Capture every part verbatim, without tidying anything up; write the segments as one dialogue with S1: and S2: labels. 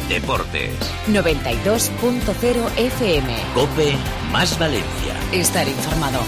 S1: Deportes.
S2: noventa y dos punto cero F M.
S1: COPE más Valencia.
S2: Estar informado.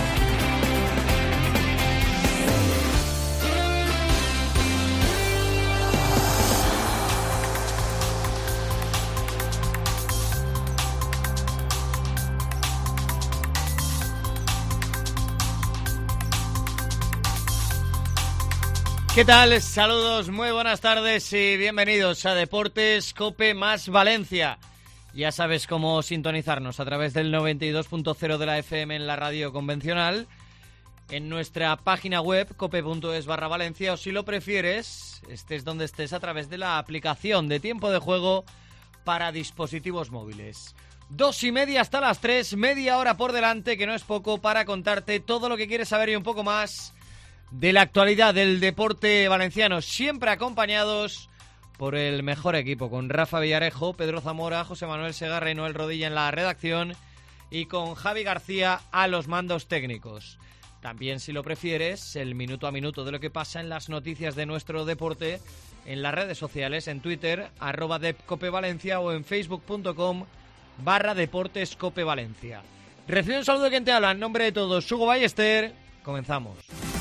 S3: ¿Qué tal? Saludos, muy buenas tardes y bienvenidos a Deportes COPE más Valencia. Ya sabes cómo sintonizarnos a través del noventa y dos punto cero de la F M en la radio convencional, en nuestra página web cope.es barra Valencia, o si lo prefieres, estés donde estés, a través de la aplicación de tiempo de juego para dispositivos móviles. Dos y media hasta las tres, media hora por delante, que no es poco, para contarte todo lo que quieres saber y un poco más de la actualidad del deporte valenciano, siempre acompañados por el mejor equipo, con Rafa Villarejo, Pedro Zamora, José Manuel Segarra y Noel Rodilla en la redacción, y con Javi García a los mandos técnicos. También, si lo prefieres, el minuto a minuto de lo que pasa en las noticias de nuestro deporte en las redes sociales, en Twitter, arroba depcopevalencia, o en facebook.com barra deportescopevalencia. Recibe un saludo de quien te habla, en nombre de todos, Hugo Ballester. Comenzamos.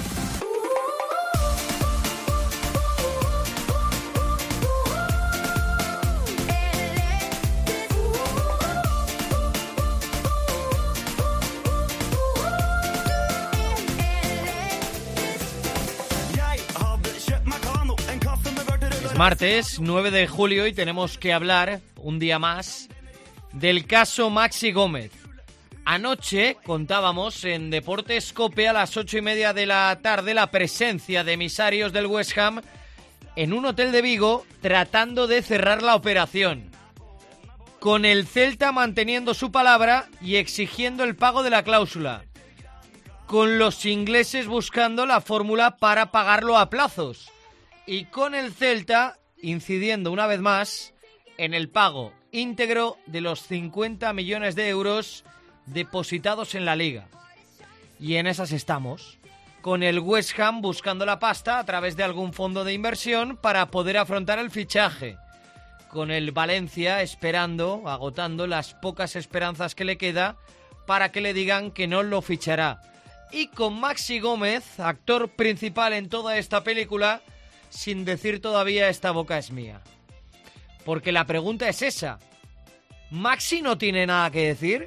S3: Martes nueve de julio y tenemos que hablar un día más del caso Maxi Gómez. Anoche contábamos en Deportes COPE a las ocho y media de la tarde la presencia de emisarios del West Ham en un hotel de Vigo tratando de cerrar la operación, con el Celta manteniendo su palabra y exigiendo el pago de la cláusula, con los ingleses buscando la fórmula para pagarlo a plazos, y con el Celta incidiendo una vez más en el pago íntegro de los cincuenta millones de euros depositados en la Liga. Y en esas estamos, con el West Ham buscando la pasta a través de algún fondo de inversión para poder afrontar el fichaje, con el Valencia esperando, agotando las pocas esperanzas que le queda para que le digan que no lo fichará, y con Maxi Gómez, actor principal en toda esta película, sin decir todavía esta boca es mía. Porque la pregunta es esa: ¿Maxi no tiene nada que decir?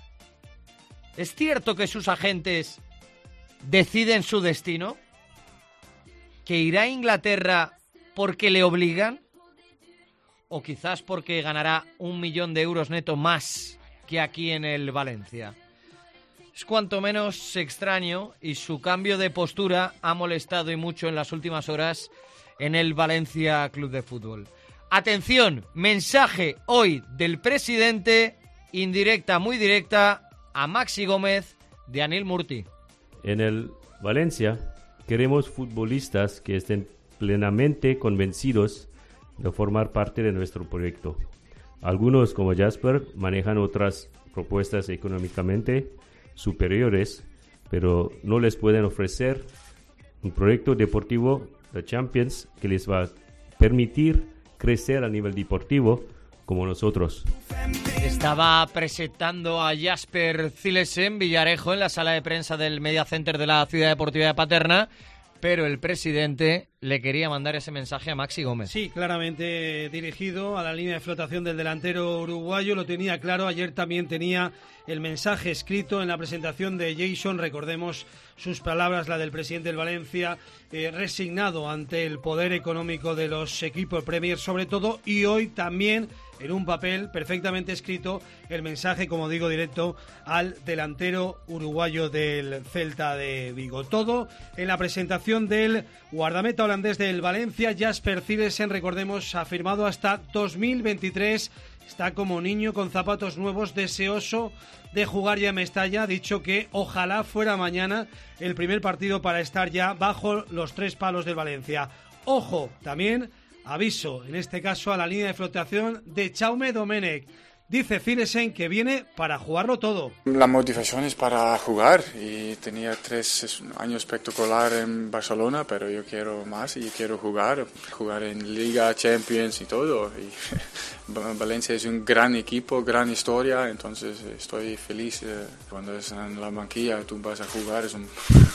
S3: ¿Es cierto que sus agentes deciden su destino? ¿Que irá a Inglaterra porque le obligan? ¿O quizás porque ganará un millón de euros neto más que aquí en el Valencia? Es cuanto menos extraño, y su cambio de postura ha molestado y mucho en las últimas horas en el Valencia Club de Fútbol. Atención, mensaje hoy del presidente, indirecta, muy directa, a Maxi Gómez, de Anil Murti.
S4: En el Valencia queremos futbolistas que estén plenamente convencidos de formar parte de nuestro proyecto. Algunos, como Jasper, manejan otras propuestas económicamente superiores, pero no les pueden ofrecer un proyecto deportivo de Champions que les va a permitir crecer a nivel deportivo como nosotros.
S3: Estaba presentando a Jasper Cilesen Villarejo en la sala de prensa del Media Center de la Ciudad Deportiva de Paterna, pero el presidente le quería mandar ese mensaje a Maxi Gómez.
S5: Sí, claramente dirigido a la línea de flotación del delantero uruguayo, lo tenía claro. Ayer también tenía el mensaje escrito en la presentación de Jason. Recordemos sus palabras, la del presidente del Valencia, eh, resignado ante el poder económico de los equipos Premier sobre todo, y hoy también en un papel perfectamente escrito el mensaje, como digo, directo al delantero uruguayo del Celta de Vigo. Todo en la presentación del guardameta holandés del Valencia, Jasper Cilesen. Recordemos, ha firmado hasta dos mil veintitrés. Está como niño con zapatos nuevos, deseoso de jugar ya en Mestalla. Ha dicho que ojalá fuera mañana el primer partido para estar ya bajo los tres palos del Valencia. Ojo, también aviso, en este caso a la línea de flotación de Jaume Domènech. Dice Zilesen que viene para jugarlo todo.
S6: La motivación es para jugar y tenía tres años espectacular en Barcelona, pero yo quiero más y quiero jugar, jugar en Liga, Champions y todo. Y Valencia es un gran equipo, gran historia, entonces estoy feliz. Cuando es en la banquilla tú vas a jugar, es un,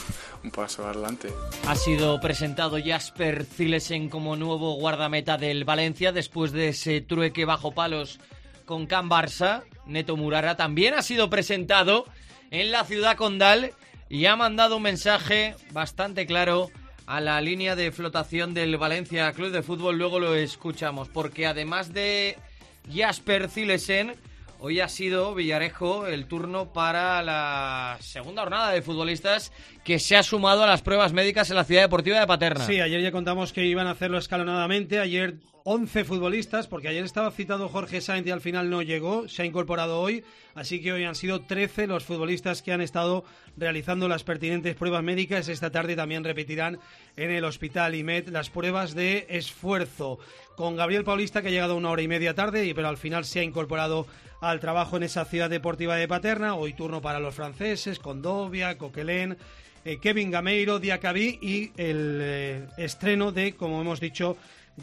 S6: un paso adelante.
S3: Ha sido presentado Jasper Zilesen como nuevo guardameta del Valencia después de ese trueque bajo palos con Can Barça. Neto Murara también ha sido presentado en la ciudad condal y ha mandado un mensaje bastante claro a la línea de flotación del Valencia Club de Fútbol. Luego lo escuchamos, porque además de Jasper Zilesen, hoy ha sido Villarejo el turno para la segunda jornada de futbolistas que se ha sumado a las pruebas médicas en la Ciudad Deportiva de Paterna.
S5: Sí, ayer ya contamos que iban a hacerlo escalonadamente. Ayer once futbolistas, porque ayer estaba citado Jorge Sainz y al final no llegó, se ha incorporado hoy, así que hoy han sido trece los futbolistas que han estado realizando las pertinentes pruebas médicas. Esta tarde también repetirán en el Hospital I M E D las pruebas de esfuerzo. Con Gabriel Paulista, que ha llegado una hora y media tarde, pero al final se ha incorporado al trabajo en esa Ciudad Deportiva de Paterna. Hoy turno para los franceses, Condovia, Coquelin, eh, Kevin Gameiro, Diacabí y el eh, estreno de, como hemos dicho,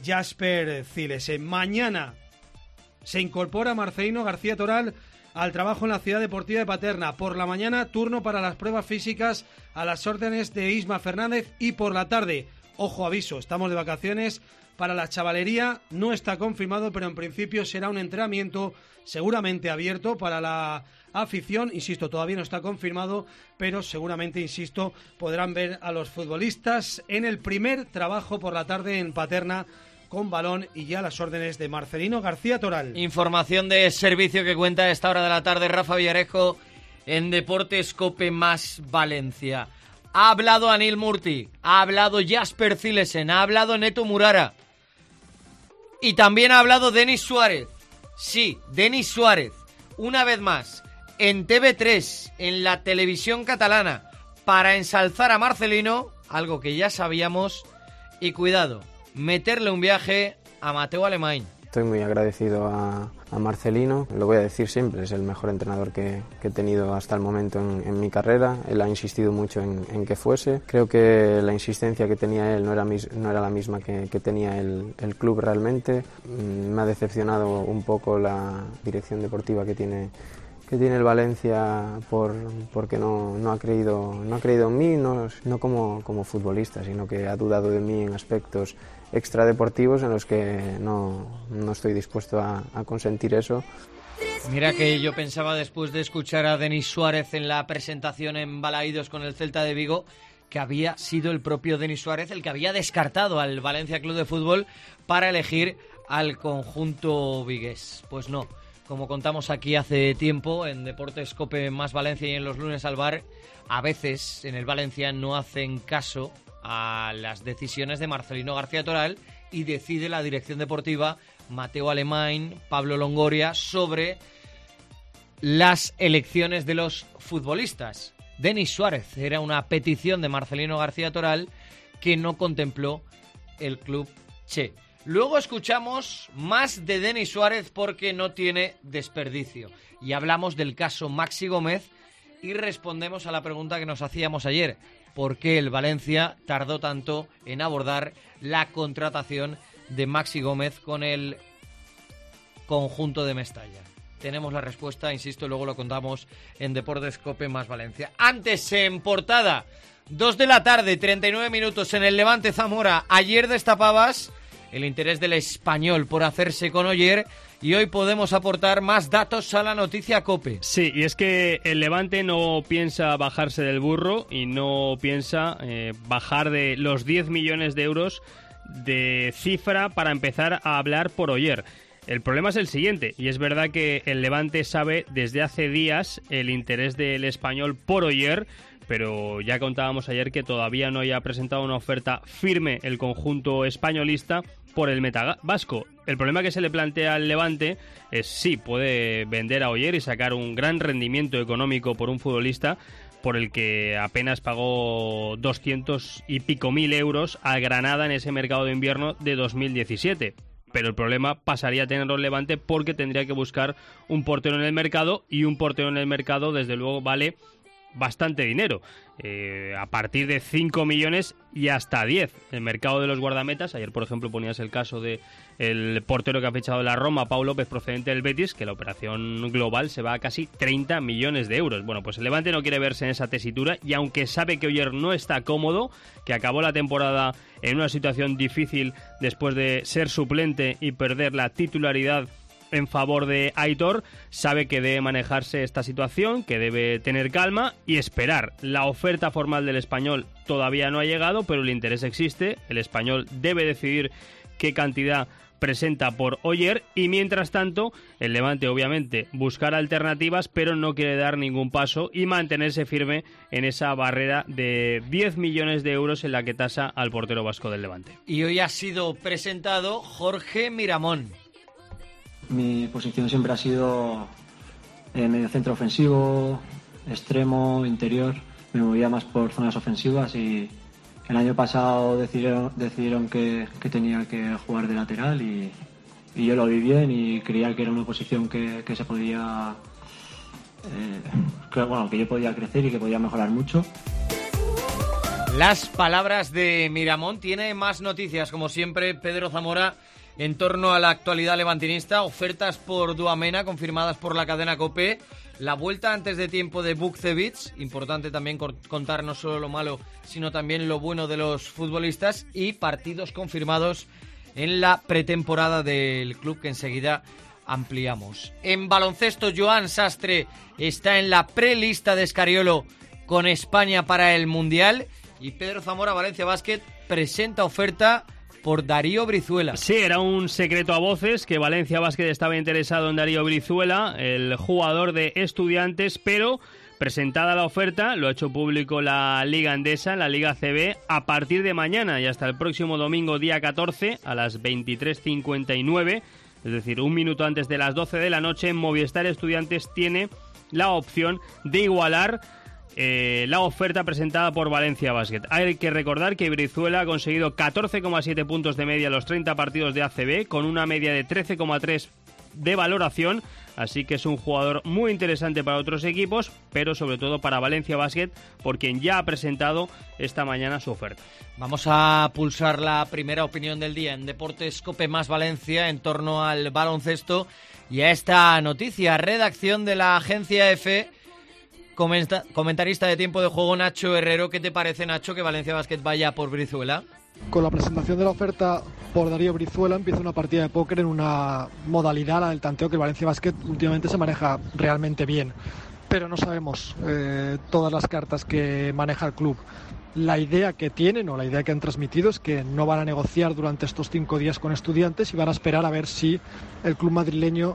S5: Jasper Zilesen. Mañana se incorpora Marcelino García Toral al trabajo en la Ciudad Deportiva de Paterna. Por la mañana, turno para las pruebas físicas a las órdenes de Isma Fernández, y por la tarde, ojo, aviso, estamos de vacaciones, para la chavalería no está confirmado, pero en principio será un entrenamiento seguramente abierto para la afición. Insisto, todavía no está confirmado, pero seguramente, insisto, podrán ver a los futbolistas en el primer trabajo por la tarde en Paterna con balón y ya las órdenes de Marcelino García Toral.
S3: Información de servicio que cuenta a esta hora de la tarde Rafa Villarejo en Deportes Cope más Valencia. Ha hablado Anil Murti, ha hablado Jasper Zilesen, ha hablado Neto Murara y también ha hablado Denis Suárez. Sí, Denis Suárez, una vez más, en T V tres, en la televisión catalana, para ensalzar a Marcelino, algo que ya sabíamos, y cuidado, meterle un viaje a Mateu Alemany.
S7: Estoy muy agradecido a, a Marcelino, lo voy a decir siempre, es el mejor entrenador que, que he tenido hasta el momento en, en mi carrera. Él ha insistido mucho en, en que fuese. Creo que la insistencia que tenía él no era, mis, no era la misma que, que tenía el, el club realmente. Me ha decepcionado un poco la dirección deportiva que tiene que tiene el Valencia por, porque no, no, ha creído, no ha creído en mí, no, no como, como futbolista, sino que ha dudado de mí en aspectos extradeportivos en los que no, no estoy dispuesto a, a consentir eso.
S3: Mira que yo pensaba, después de escuchar a Denis Suárez en la presentación en Balaídos con el Celta de Vigo, que había sido el propio Denis Suárez el que había descartado al Valencia Club de Fútbol para elegir al conjunto vigués. Pues no. Como contamos aquí hace tiempo en Deportes Cope más Valencia y en los lunes al bar, a veces en el Valencia no hacen caso a las decisiones de Marcelino García Toral y decide la dirección deportiva Mateu Alemany, Pablo Longoria, sobre las elecciones de los futbolistas. Denis Suárez era una petición de Marcelino García Toral que no contempló el club Che. Luego escuchamos más de Denis Suárez porque no tiene desperdicio. Y hablamos del caso Maxi Gómez y respondemos a la pregunta que nos hacíamos ayer. ¿Por qué el Valencia tardó tanto en abordar la contratación de Maxi Gómez con el conjunto de Mestalla? Tenemos la respuesta, insisto, luego lo contamos en Deportes Cope más Valencia. Antes, en portada, dos de la tarde, treinta y nueve minutos en el Levante Zamora. Ayer destapabas el interés del Español por hacerse con Oyer y hoy podemos aportar más datos a la noticia COPE.
S8: Sí, y es que el Levante no piensa bajarse del burro y no piensa eh, bajar de los diez millones de euros de cifra para empezar a hablar por Oyer. El problema es el siguiente, y es verdad que el Levante sabe desde hace días el interés del Español por Oyer, pero ya contábamos ayer que todavía no haya presentado una oferta firme el conjunto españolista por el meta vasco. El problema que se le plantea al Levante es sí, puede vender a Oyer y sacar un gran rendimiento económico por un futbolista por el que apenas pagó doscientos y pico mil euros al Granada en ese mercado de invierno de dos mil diecisiete. pero el problema pasaría a tenerlo el Levante porque tendría que buscar un portero en el mercado, y un portero en el mercado desde luego vale bastante dinero, eh, a partir de cinco millones y hasta diez. El mercado de los guardametas, ayer por ejemplo ponías el caso de el portero que ha fichado la Roma, Pau López, procedente del Betis, que la operación global se va a casi treinta millones de euros. Bueno, pues el Levante no quiere verse en esa tesitura, y aunque sabe que Oyer no está cómodo, que acabó la temporada en una situación difícil después de ser suplente y perder la titularidad en favor de Aitor, sabe que debe manejarse esta situación, que debe tener calma y esperar. La oferta formal del Español todavía no ha llegado, pero el interés existe. El Español debe decidir qué cantidad presenta por Oyer, y mientras tanto el Levante obviamente buscará alternativas, pero no quiere dar ningún paso y mantenerse firme en esa barrera de diez millones de euros en la que tasa al portero vasco del Levante.
S3: Y hoy ha sido presentado Jorge Miramón.
S9: Mi posición siempre ha sido eh, medio centro ofensivo, extremo, interior. Me movía más por zonas ofensivas, y el año pasado decidieron, decidieron que, que tenía que jugar de lateral, y, y yo lo vi bien y creía que era una posición que, que se podía, eh, que, bueno, que yo podía crecer y que podía mejorar mucho.
S3: Las palabras de Miramón. Tiene más noticias, como siempre, Pedro Zamora, en torno a la actualidad levantinista. Ofertas por Duamena confirmadas por la cadena COPE. La vuelta antes de tiempo de Bukcevic. Importante también contar no solo lo malo, sino también lo bueno de los futbolistas. Y partidos confirmados en la pretemporada del club, que enseguida ampliamos. En baloncesto, Joan Sastre está en la prelista de Escariolo con España para el Mundial. Y Pedro Zamora, Valencia Basket, presenta oferta por Darío Brizuela.
S8: Sí, era un secreto a voces que Valencia Basket estaba interesado en Darío Brizuela, el jugador de Estudiantes, pero presentada la oferta, lo ha hecho público la Liga Endesa, la Liga C B, a partir de mañana y hasta el próximo domingo, día catorce, a las veintitrés cincuenta y nueve, es decir, un minuto antes de las doce de la noche, Movistar Estudiantes tiene la opción de igualar Eh, la oferta presentada por Valencia Basket. Hay que recordar que Brizuela ha conseguido catorce coma siete puntos de media en los treinta partidos de A C B, con una media de trece coma tres de valoración, así que es un jugador muy interesante para otros equipos, pero sobre todo para Valencia Basket, por quien ya ha presentado esta mañana su oferta.
S3: Vamos a pulsar la primera opinión del día en Deportes COPE más Valencia en torno al baloncesto y a esta noticia. Redacción de la agencia F. Comenta- comentarista de Tiempo de Juego, Nacho Herrero. ¿Qué te parece, Nacho, que Valencia Basket vaya por Brizuela?
S10: Con la presentación de la oferta por Darío Brizuela empieza una partida de póker en una modalidad, la del tanteo, que el Valencia Basket últimamente se maneja realmente bien. Pero no sabemos eh, todas las cartas que maneja el club. La idea que tienen o la idea que han transmitido es que no van a negociar durante estos cinco días con Estudiantes y van a esperar a ver si el club madrileño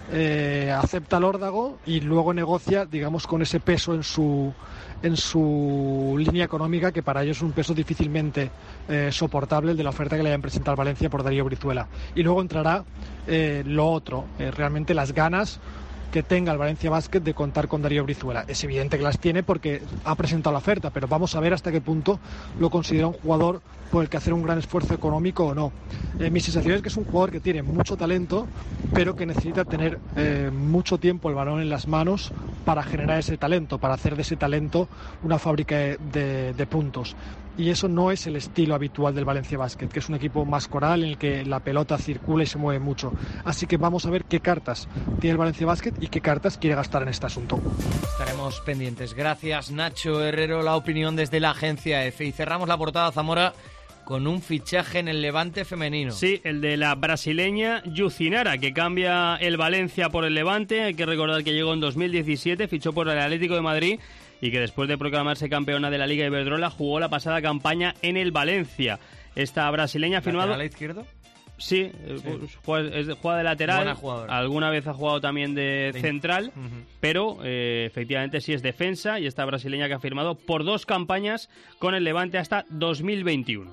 S10: Eh, acepta el órdago y luego negocia, digamos, con ese peso en su en su línea económica, que para ellos es un peso difícilmente eh, soportable, el de la oferta que le hayan presentado al Valencia por Darío Brizuela. Y luego entrará eh, lo otro, eh, realmente las ganas que tenga el Valencia Basket de contar con Darío Brizuela. Es evidente que las tiene porque ha presentado la oferta, pero vamos a ver hasta qué punto lo considera un jugador por el que hacer un gran esfuerzo económico o no. Eh, mi sensación es que es un jugador que tiene mucho talento, pero que necesita tener eh, mucho tiempo el balón en las manos para generar ese talento, para hacer de ese talento una fábrica de, de, de puntos. Y eso no es el estilo habitual del Valencia Basket, que es un equipo más coral en el que la pelota circula y se mueve mucho. Así que vamos a ver qué cartas tiene el Valencia Basket y qué cartas quiere gastar en este asunto.
S3: Estaremos pendientes. Gracias, Nacho Herrero, la opinión desde la agencia F. Y cerramos la portada, Zamora, con un fichaje en el Levante femenino.
S8: Sí, el de la brasileña Yucinara, que cambia el Valencia por el Levante. Hay que recordar que llegó en dos mil diecisiete, fichó por el Atlético de Madrid y que después de proclamarse campeona de la Liga Iberdrola jugó la pasada campaña en el Valencia. Esta brasileña ha firmado...
S3: ¿Lateral izquierdo?
S8: Sí, sí. Juega, es, juega de lateral, alguna vez ha jugado también de sí. central, uh-huh. pero eh, efectivamente sí es defensa, y esta brasileña que ha firmado por dos campañas con el Levante hasta dos mil veintiuno.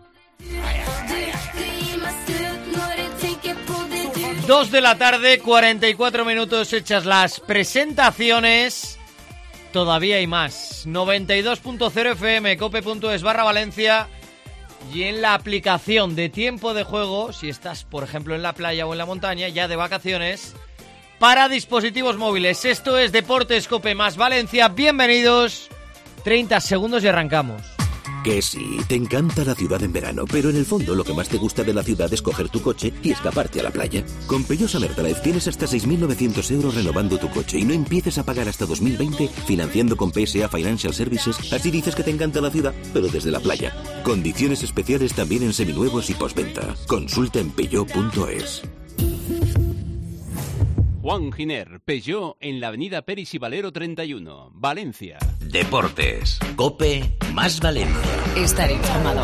S3: Dos de la tarde, cuarenta y cuatro minutos hechas las presentaciones. Todavía hay más. noventa y dos punto cero F M, cope punto es barra Valencia. y en la aplicación de tiempo de juego, si estás, por ejemplo, en la playa o en la montaña, ya de vacaciones, para dispositivos móviles. Esto es Deportes Cope más Valencia. Bienvenidos. treinta segundos y arrancamos.
S1: Que sí, te encanta la ciudad en verano, pero en el fondo lo que más te gusta de la ciudad es coger tu coche y escaparte a la playa. Con Peugeot Summer Drive tienes hasta seis mil novecientos euros renovando tu coche y no empieces a pagar hasta dos mil veinte financiando con P S A Financial Services. Así dices que te encanta la ciudad, pero desde la playa. Condiciones especiales también en seminuevos y postventa. Consulta en peugeot punto es.
S11: Juan Giner, Peugeot, en la avenida Peris y Valero treinta y uno, Valencia.
S1: Deportes, Cope más Valencia.
S2: Estar informado.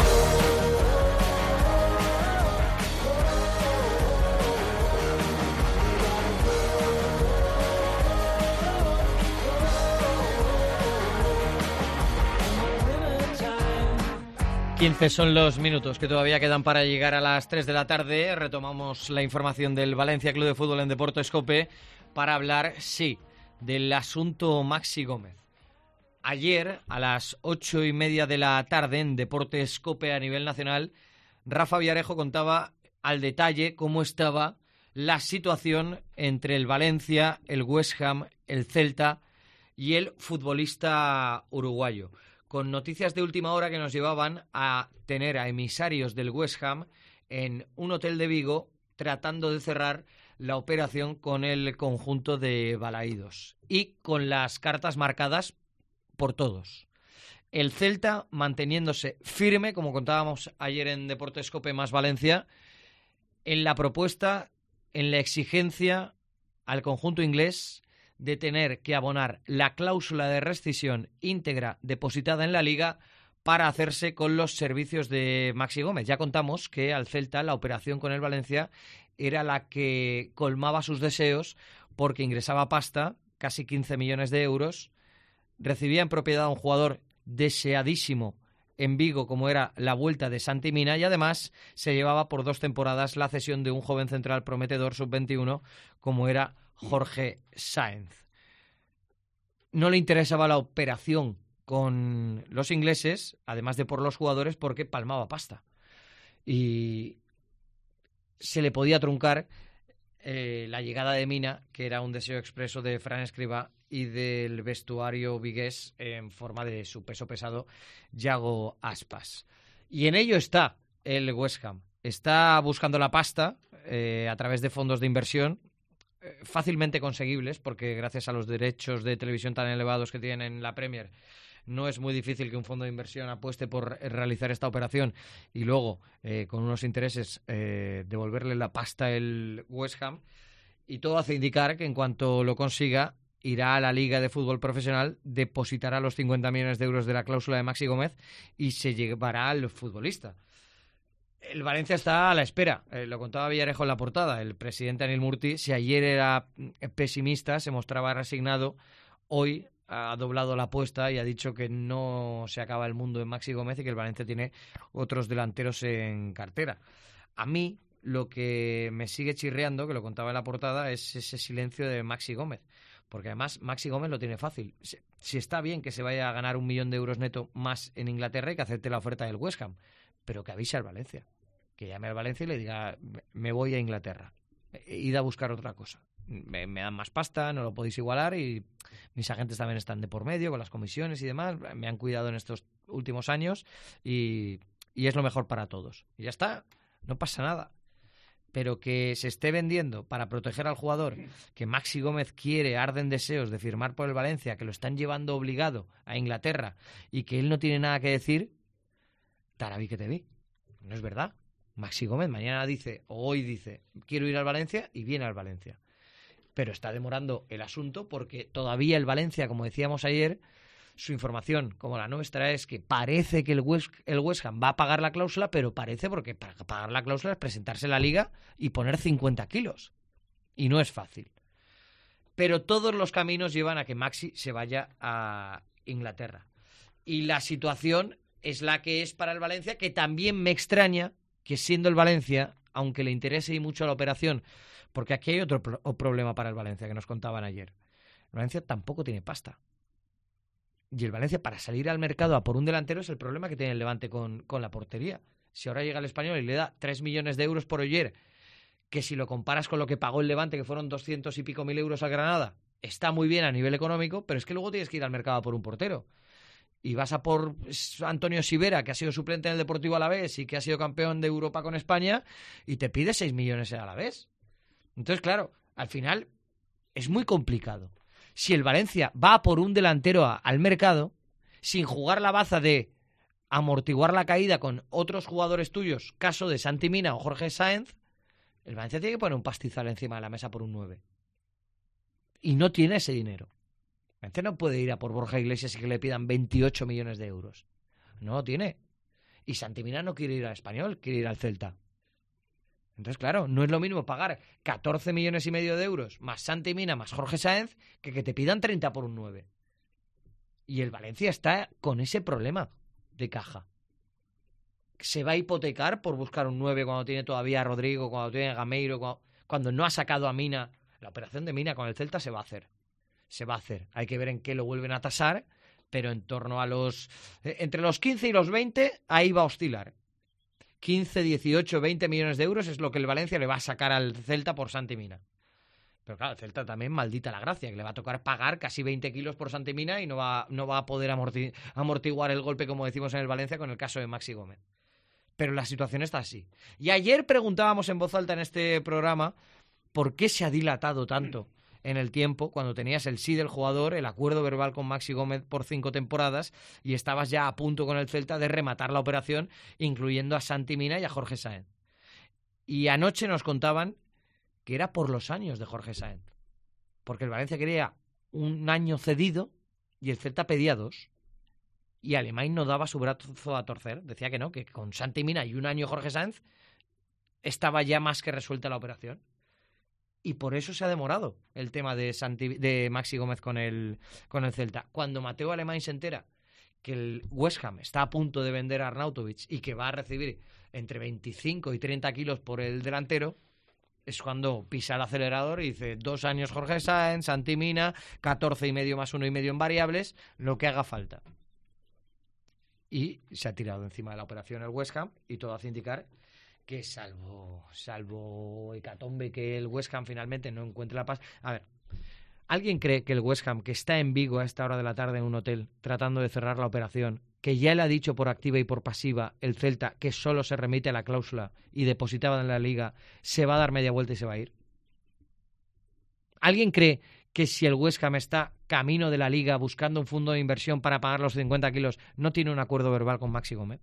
S3: quince son los minutos que todavía quedan para llegar a las tres de la tarde. Retomamos la información del Valencia Club de Fútbol en Deportes Cope para hablar, sí, del asunto Maxi Gómez. Ayer, a las ocho y media de la tarde, en Deportes Cope a nivel nacional, Rafa Villarejo contaba al detalle cómo estaba la situación entre el Valencia, el West Ham, el Celta y el futbolista uruguayo, con noticias de última hora que nos llevaban a tener a emisarios del West Ham en un hotel de Vigo tratando de cerrar la operación con el conjunto de Balaídos y con las cartas marcadas por todos. El Celta manteniéndose firme, como contábamos ayer en Deportes Cope más Valencia, en la propuesta, en la exigencia al conjunto inglés de tener que abonar la cláusula de rescisión íntegra depositada en la Liga para hacerse con los servicios de Maxi Gómez. Ya contamos que al Celta la operación con el Valencia era la que colmaba sus deseos porque ingresaba pasta, casi quince millones de euros, recibía en propiedad a un jugador deseadísimo en Vigo como era la vuelta de Santi Mina y además se llevaba por dos temporadas la cesión de un joven central prometedor sub veintiuno como era Jorge Sáenz. No le interesaba la operación con los ingleses, además de por los jugadores, porque palmaba pasta. Y se le podía truncar eh, la llegada de Mina, que era un deseo expreso de Fran Escribá y del vestuario vigués en forma de su peso pesado, Yago Aspas. Y en ello está el West Ham. Está buscando la pasta eh, a través de fondos de inversión, fácilmente conseguibles, porque gracias a los derechos de televisión tan elevados que tienen la Premier, no es muy difícil que un fondo de inversión apueste por realizar esta operación y luego, eh, con unos intereses, eh, devolverle la pasta el West Ham. Y todo hace indicar que en cuanto lo consiga, irá a la Liga de Fútbol Profesional, depositará los cincuenta millones de euros de la cláusula de Maxi Gómez y se llevará al futbolista. El Valencia está a la espera, eh, lo contaba Villarejo en la portada. El presidente Anil Murti, si ayer era pesimista, se mostraba resignado, hoy ha doblado la apuesta y ha dicho que no se acaba el mundo en Maxi Gómez y que el Valencia tiene otros delanteros en cartera. A mí lo que me sigue chirriando, que lo contaba en la portada, es ese silencio de Maxi Gómez, porque además Maxi Gómez lo tiene fácil. Si, si está bien que se vaya a ganar un millón de euros neto más en Inglaterra y que acepte la oferta del West Ham, pero que avise al Valencia, que llame al Valencia y le diga: me voy a Inglaterra, id a buscar otra cosa, me, me dan más pasta, no lo podéis igualar y mis agentes también están de por medio con las comisiones y demás, me han cuidado en estos últimos años y, y es lo mejor para todos. Y ya está, no pasa nada. Pero que se esté vendiendo para proteger al jugador, que Maxi Gómez quiere, arden deseos de firmar por el Valencia, que lo están llevando obligado a Inglaterra y que él no tiene nada que decir, Taraví que te vi. No es verdad. Maxi Gómez mañana dice, o hoy dice, quiero ir al Valencia y viene al Valencia. Pero está demorando el asunto porque todavía el Valencia, como decíamos ayer, su información, como la nuestra, es que parece que el West, el West Ham va a pagar la cláusula, pero parece porque para pagar la cláusula es presentarse en la Liga y poner cincuenta kilos. Y no es fácil. Pero todos los caminos llevan a que Maxi se vaya a Inglaterra. Y la situación es la que es para el Valencia, que también me extraña que siendo el Valencia, aunque le interese y mucho la operación, porque aquí hay otro pro- problema para el Valencia que nos contaban ayer. El Valencia tampoco tiene pasta. Y el Valencia, para salir al mercado a por un delantero, es el problema que tiene el Levante con, con la portería. Si ahora llega el Español y le da tres millones de euros por Oyer, que si lo comparas con lo que pagó el Levante, que fueron doscientos y pico mil euros al Granada, está muy bien a nivel económico, pero es que luego tienes que ir al mercado por un portero. Y vas a por Antonio Sivera, que ha sido suplente en el Deportivo Alavés y que ha sido campeón de Europa con España, y te pide seis millones el Alavés. Entonces, claro, al final es muy complicado. Si el Valencia va a por un delantero a, al mercado, sin jugar la baza de amortiguar la caída con otros jugadores tuyos, caso de Santi Mina o Jorge Sáenz, el Valencia tiene que poner un pastizal encima de la mesa por un nueve. Y no tiene ese dinero. El Valencia no puede ir a por Borja Iglesias y que le pidan veintiocho millones de euros. No lo tiene. Y Santi Mina no quiere ir al Español, quiere ir al Celta. Entonces, claro, no es lo mismo pagar catorce millones y medio de euros más Santi Mina más Jorge Sáenz que que te pidan treinta por un nueve. Y el Valencia está con ese problema de caja. Se va a hipotecar por buscar un nueve cuando tiene todavía a Rodrigo, cuando tiene a Gameiro, cuando, cuando no ha sacado a Mina. La operación de Mina con el Celta se va a hacer. Se va a hacer. Hay que ver en qué lo vuelven a tasar, pero en torno a los... Entre los quince y los veinte, ahí va a oscilar. quince, dieciocho, veinte millones de euros es lo que el Valencia le va a sacar al Celta por Santi Mina. Pero claro, el Celta también maldita la gracia, que le va a tocar pagar casi veinte kilos por Santi Mina y no va, no va a poder amorti- amortiguar el golpe, como decimos en el Valencia, con el caso de Maxi Gómez. Pero la situación está así. Y ayer preguntábamos en voz alta en este programa por qué se ha dilatado tanto en el tiempo cuando tenías el sí del jugador, el acuerdo verbal con Maxi Gómez por cinco temporadas y estabas ya a punto con el Celta de rematar la operación, incluyendo a Santi Mina y a Jorge Sáenz. Y anoche nos contaban que era por los años de Jorge Sáenz, porque el Valencia quería un año cedido y el Celta pedía dos. Y Alemán no daba su brazo a torcer, decía que no, que con Santi Mina y un año Jorge Sáenz estaba ya más que resuelta la operación. Y por eso se ha demorado el tema de, Santi, de Maxi Gómez con el, con el Celta. Cuando Mateo Alemán se entera que el West Ham está a punto de vender a Arnautovic y que va a recibir entre veinticinco y treinta kilos por el delantero, es cuando pisa el acelerador y dice dos años Jorge Sáenz, Santi Mina, catorce y medio más uno y medio en variables, lo que haga falta. Y se ha tirado encima de la operación el West Ham y todo hace indicar que salvo, salvo hecatombe que el West Ham finalmente no encuentre la paz. A ver, ¿alguien cree que el West Ham, que está en Vigo a esta hora de la tarde en un hotel tratando de cerrar la operación, que ya le ha dicho por activa y por pasiva el Celta que solo se remite a la cláusula y depositaba en la Liga, se va a dar media vuelta y se va a ir? ¿Alguien cree que si el West Ham está camino de la Liga buscando un fondo de inversión para pagar los cincuenta kilos, no tiene un acuerdo verbal con Maxi Gómez?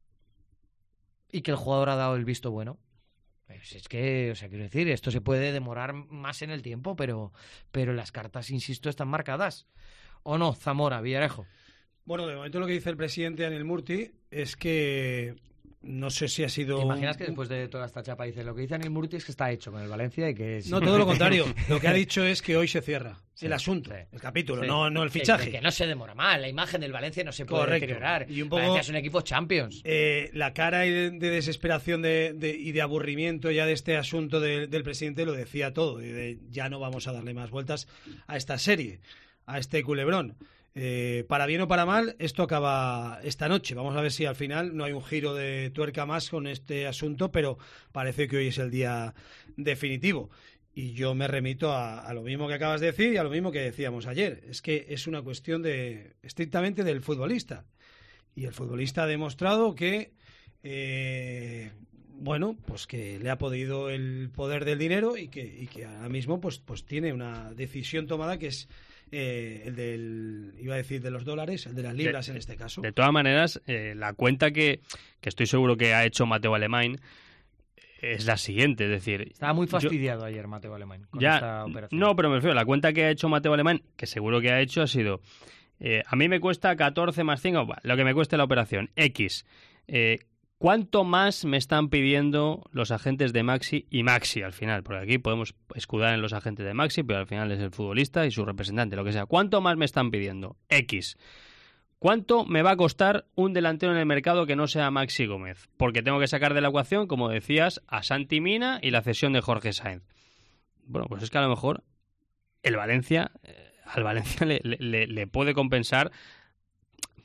S3: Y que el jugador ha dado el visto bueno. Pues es que, o sea, quiero decir, esto se puede demorar más en el tiempo, pero, pero las cartas, insisto, están marcadas. ¿O no, Zamora, Villarejo?
S5: Bueno, de momento lo que dice el presidente Anil Murti es que no sé si ha sido...
S3: ¿Te imaginas que después de toda esta chapa dice lo que dice Anil Murti es que está hecho con el Valencia y que...
S5: No, todo lo contrario. Lo que ha dicho es que hoy se cierra sí, el asunto, sí, el capítulo, sí, no, no el fichaje.
S3: Que, que no se demora más, la imagen del Valencia no se puede
S5: Correcto.
S3: deteriorar.
S5: Y un poco,
S3: Valencia es un equipo Champions.
S5: Eh, la cara de, de desesperación de, de, y de aburrimiento ya de este asunto de, del presidente lo decía todo. De, de, ya no vamos a darle más vueltas a esta serie, a este culebrón. Eh, para bien o para mal, esto acaba esta noche. Vamos a ver si al final no hay un giro de tuerca más con este asunto, pero parece que hoy es el día definitivo. Y yo me remito a, a lo mismo que acabas de decir y a lo mismo que decíamos ayer. Es que es una cuestión de estrictamente del futbolista. Y el futbolista ha demostrado que, eh, bueno, pues que le ha podido el poder del dinero y que, y que ahora mismo pues, pues tiene una decisión tomada que es Eh, el del, iba a decir de los dólares, el de las libras
S8: de,
S5: en este caso.
S8: De todas maneras, eh, la cuenta que, que estoy seguro que ha hecho Mateo Alemán es la siguiente, es decir...
S3: Estaba muy fastidiado yo, ayer Mateo Alemán con
S8: ya,
S3: esta operación.
S8: No, pero me refiero, la cuenta que ha hecho Mateo Alemán, que seguro que ha hecho, ha sido eh, a mí me cuesta catorce más cinco, lo que me cueste la operación, X. Eh, ¿Cuánto más me están pidiendo los agentes de Maxi y Maxi al final? Porque aquí podemos escudar en los agentes de Maxi, pero al final es el futbolista y su representante, lo que sea. ¿Cuánto más me están pidiendo? X. ¿Cuánto me va a costar un delantero en el mercado que no sea Maxi Gómez? Porque tengo que sacar de la ecuación, como decías, a Santi Mina y la cesión de Jorge Sáenz. Bueno, pues es que a lo mejor el Valencia, eh, al Valencia le, le, le puede compensar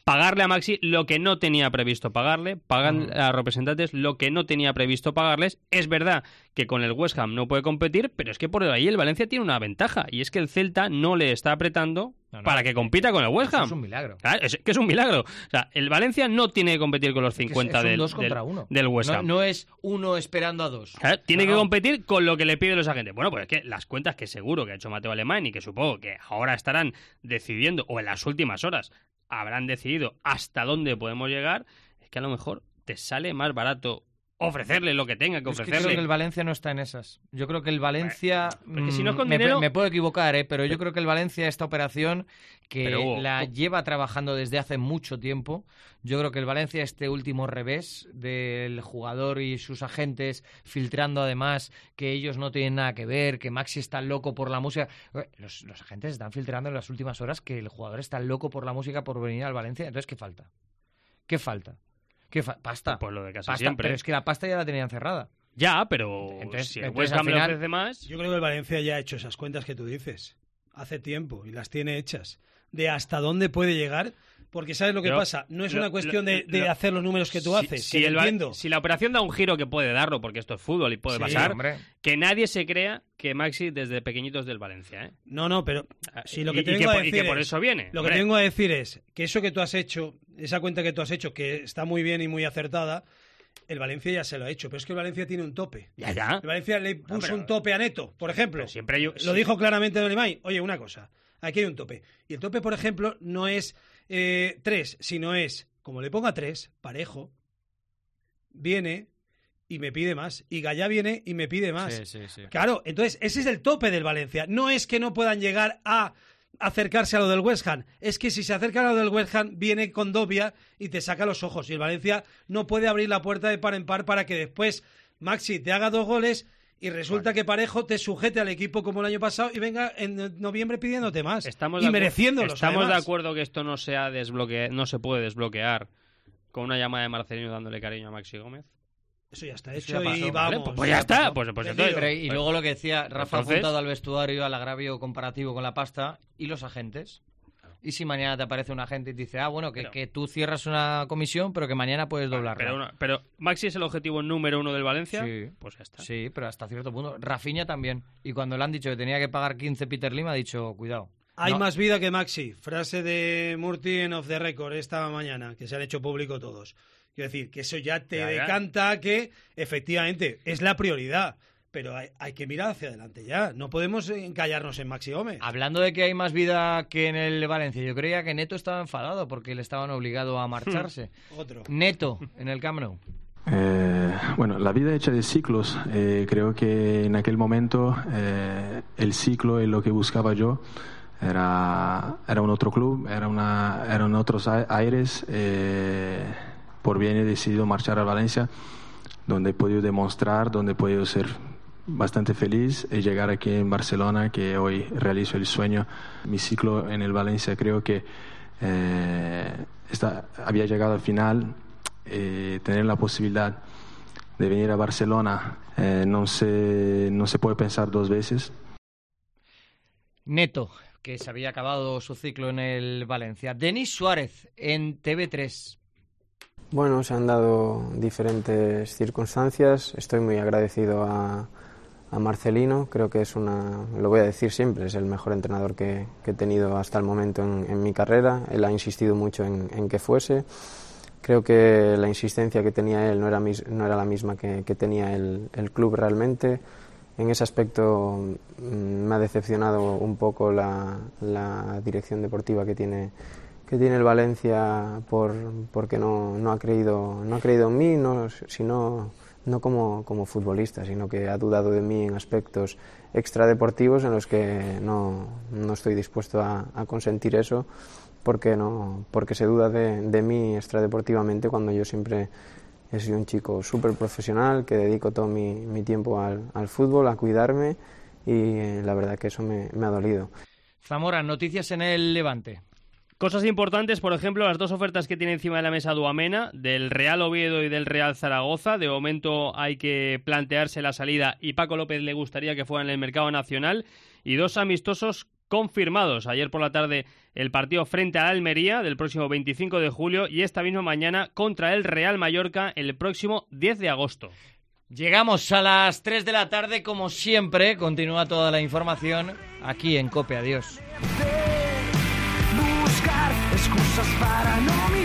S8: pagarle a Maxi lo que no tenía previsto pagarle, pagan
S3: Mm.
S8: a representantes lo que no tenía previsto pagarles. Es verdad que con el West Ham no puede competir, pero es que por ahí el Valencia tiene una ventaja, y es que el Celta no le está apretando
S3: No, no,
S8: para que compita con el West Ham.
S3: Es un milagro.
S8: Claro, es que es un milagro. O sea, el Valencia no tiene que competir con los cincuenta
S3: Es un
S8: del,
S3: dos contra
S8: del-
S3: uno.
S8: del West
S3: No,
S8: Ham.
S3: no es uno esperando a dos.
S8: Claro, tiene
S3: No,
S8: que
S3: no.
S8: competir con lo que le piden los agentes. Bueno, pues es que las cuentas que seguro que ha hecho Mateo Alemán y que supongo que ahora estarán decidiendo, o en las últimas horas habrán decidido hasta dónde podemos llegar, es que a lo mejor te sale más barato ofrecerle lo que tenga que
S3: Es que
S8: ofrecerle.
S3: creo que el Valencia no está en esas. Yo creo que el Valencia...
S8: porque si no es con
S3: mm, me,
S8: dinero-
S3: me puedo equivocar, ¿eh? pero yo creo que el Valencia, esta operación, que
S8: Pero, Hugo,
S3: la
S8: Hugo.
S3: lleva trabajando desde hace mucho tiempo, yo creo que el Valencia, este último revés del jugador y sus agentes, filtrando además que ellos no tienen nada que ver, que Maxi está loco por la música... Los, los agentes están filtrando en las últimas horas que el jugador está loco por la música por venir al Valencia. Entonces, ¿qué falta? ¿Qué falta? ¿Qué fa- pasta?
S8: Pues lo de casi
S3: Pasta,
S8: siempre.
S3: Pero es que la pasta ya la tenían cerrada.
S8: Ya, pero
S3: Entonces-
S8: si el
S3: entonces,
S8: West Ham
S3: al
S8: le
S3: final-
S8: ofrece más...
S5: Yo creo que el Valencia ya ha hecho esas cuentas que tú dices hace tiempo y las tiene hechas de hasta dónde puede llegar, porque sabes lo que
S8: Pero-
S5: pasa, no es
S8: lo-
S5: una cuestión
S8: lo-
S5: de, de
S8: lo-
S5: hacer los números que tú
S8: Si-
S5: haces,
S8: si,
S5: que
S8: el
S5: lo
S8: Va-
S5: entiendo.
S8: si la operación da un giro, que puede darlo, porque esto es fútbol y puede
S5: Sí,
S8: pasar,
S3: hombre.
S8: que nadie se crea que Maxi desde pequeñitos del Valencia, ¿eh?
S5: No, no, pero si lo que
S8: Y-
S5: te
S8: y
S5: vengo
S8: que
S5: a
S8: por- y
S5: decir
S8: que por
S5: es-
S8: eso viene,
S5: Lo que
S8: hombre.
S5: te vengo a decir es que eso que tú has hecho, esa cuenta que tú has hecho, que está muy bien y muy acertada, el Valencia ya se lo ha hecho, pero es que el Valencia tiene un tope.
S8: Ya, ya.
S5: El Valencia le puso
S8: pero-
S5: un tope a Neto, por ejemplo.
S8: Pero siempre hay un-
S5: Lo dijo claramente Don Imai. Oye, una cosa, aquí hay un tope. Y el tope, por ejemplo, no es eh, tres, sino es, como le ponga tres, Parejo, viene y me pide más. Y Gallá viene y me pide más.
S3: Sí, sí, sí.
S5: Claro, entonces ese es el tope del Valencia. No es que no puedan llegar a acercarse a lo del West Ham. Es que si se acercan a lo del West Ham, viene con Dobia y te saca los ojos. Y el Valencia no puede abrir la puerta de par en par para que después Maxi te haga dos goles y resulta que Parejo te sujete al equipo como el año pasado y venga en noviembre pidiéndote más.
S8: Estamos
S5: y
S8: de acu-
S5: mereciéndolos.
S8: Estamos
S5: además.
S8: de acuerdo que esto no sea desbloque... no se puede desbloquear con una llamada de Marcelino dándole cariño a Maxi Gómez.
S5: Eso ya está
S3: Eso
S5: hecho
S3: ya pasó,
S5: y
S3: ¿vale?
S5: vamos.
S8: Pues, pues ya está, pues, pues
S5: Decido.
S8: entonces...
S3: Pero, y luego lo que decía Rafa,
S8: Entonces-
S3: apuntado al vestuario, al agravio comparativo con la pasta y los agentes. Y si mañana te aparece un agente y te dice, ah, bueno, que,
S8: Pero-
S3: que tú cierras una comisión, pero que mañana puedes doblarla.
S8: Pero, una- pero Maxi es el objetivo número uno del Valencia,
S3: Sí.
S8: pues ya está.
S3: Sí, pero hasta cierto punto. Rafinha también. Y cuando le han dicho que tenía que pagar quince Peter Lim, ha dicho, cuidado.
S5: Hay
S3: No.
S5: más vida que Maxi. Frase de Murti en Off the Record esta mañana, que se han hecho público todos. Quiero decir, que eso ya te
S8: Ya, ya.
S5: decanta que efectivamente es la prioridad. Pero hay, hay que mirar hacia adelante ya. No podemos encallarnos en Maxi Gómez.
S3: Hablando de que hay más vida que en el Valencia, yo creía que Neto estaba enfadado porque le estaban obligado a marcharse.
S5: Otro.
S3: Neto, en el Camp Nou.
S12: Eh, bueno, la vida hecha de ciclos. Eh, creo que en aquel momento eh, el ciclo y lo que buscaba yo era, era un otro club, era una, eran otros a- aires. Eh, por bien he decidido marchar a Valencia, donde he podido demostrar, donde he podido ser bastante feliz y llegar aquí en Barcelona, que hoy realizo el sueño. Mi ciclo en el Valencia creo que eh, está, había llegado al final. Eh, tener la posibilidad de venir a Barcelona eh, no, se, no se puede pensar dos veces.
S3: Neto, que se había acabado su ciclo en el Valencia. Denis Suárez, en T V tres.
S7: Bueno, se han dado diferentes circunstancias. Estoy muy agradecido a, a Marcelino. Creo que es una, lo voy a decir siempre, es el mejor entrenador que, que he tenido hasta el momento en, en mi carrera. Él ha insistido mucho en, en que fuese. Creo que la insistencia que tenía él no era, mis, no era la misma que, que tenía el, el club realmente. En ese aspecto mm, me ha decepcionado un poco la, la dirección deportiva que tiene que tiene el Valencia por, porque no, no ha creído no ha creído en mí, no, sino, no como, como futbolista, sino que ha dudado de mí en aspectos extradeportivos en los que no, no estoy dispuesto a, a consentir eso, porque, no, porque se duda de, de mí extradeportivamente cuando yo siempre he sido un chico súper profesional, que dedico todo mi, mi tiempo al, al fútbol, a cuidarme, y eh, la verdad que eso me, me ha dolido.
S3: Zamora, noticias en el Levante.
S8: Cosas importantes, por ejemplo, las dos ofertas que tiene encima de la mesa Duamena, del Real Oviedo y del Real Zaragoza. De momento hay que plantearse la salida y Paco López le gustaría que fuera en el mercado nacional. Y dos amistosos confirmados. Ayer por la tarde el partido frente a Almería del próximo veinticinco de julio y esta misma mañana contra el Real Mallorca el próximo diez de agosto.
S3: Llegamos a las tres de la tarde, como siempre. Continúa toda la información aquí en COPE. Adiós.
S13: Buscar excusas para no